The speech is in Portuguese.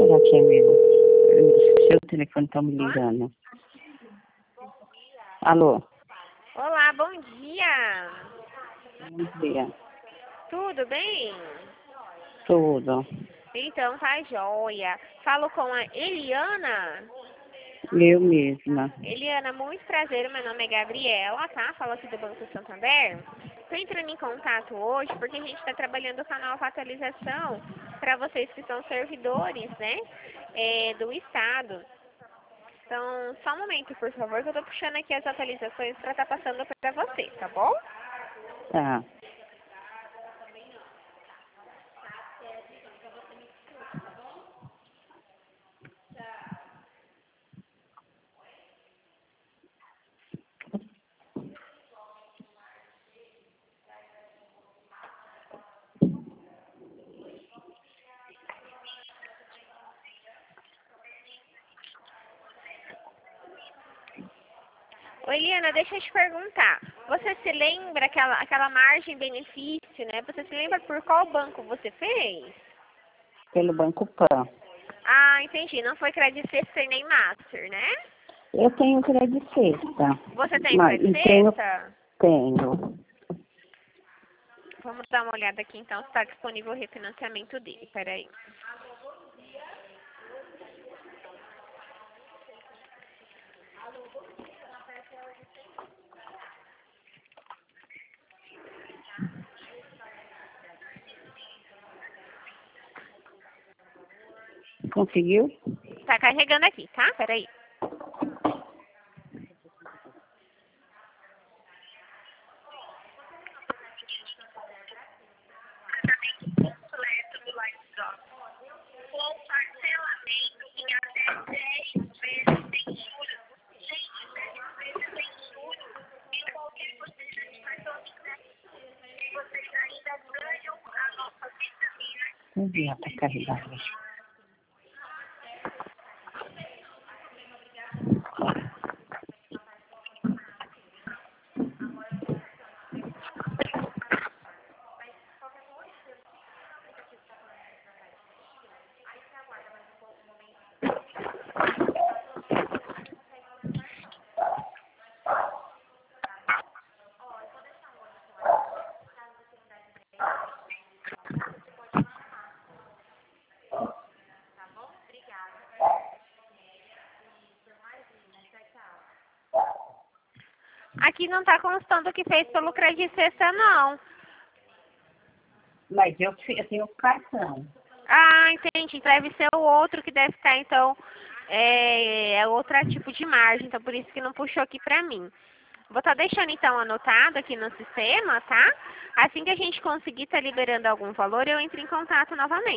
Será que é meu? Seu telefone tá me ligando. Alô? Olá, bom dia. Bom dia. Tudo bem? Tudo. Então tá joia. Falo com a Eliana. Eu mesma. Eliana, muito prazer. Meu nome é Gabriela, tá? Falo aqui do Banco Santander. Estou entrando em contato hoje porque a gente está trabalhando com a nova atualização para vocês que são servidores, né? Do Estado. Então, só um momento, por favor, que eu tô puxando aqui as atualizações para estar passando para você, tá bom? Tá. Ô, Eliana, deixa eu te perguntar. Você se lembra aquela margem benefício, né? Você se lembra por qual banco você fez? Pelo Banco Pan. Ah, entendi. Não foi Credit Sexta nem Master, né? Eu tenho Credit Sexta. Você tem Mas Credit tenho. Sexta? Tenho. Vamos dar uma olhada aqui então se está disponível o refinanciamento dele. Peraí. Conseguiu? Tá carregando aqui, tá? Peraí. Vamos ver para carregar. Aqui não tá constando que fez pelo Credit Sexta, não. Mas eu tenho cartão. Ah, entendi. Deve ser o outro que deve estar, então, é outro tipo de margem. Então, por isso que não puxou aqui pra mim. Vou estar deixando, então, anotado aqui no sistema, tá? Assim que a gente conseguir estar liberando algum valor, eu entro em contato novamente.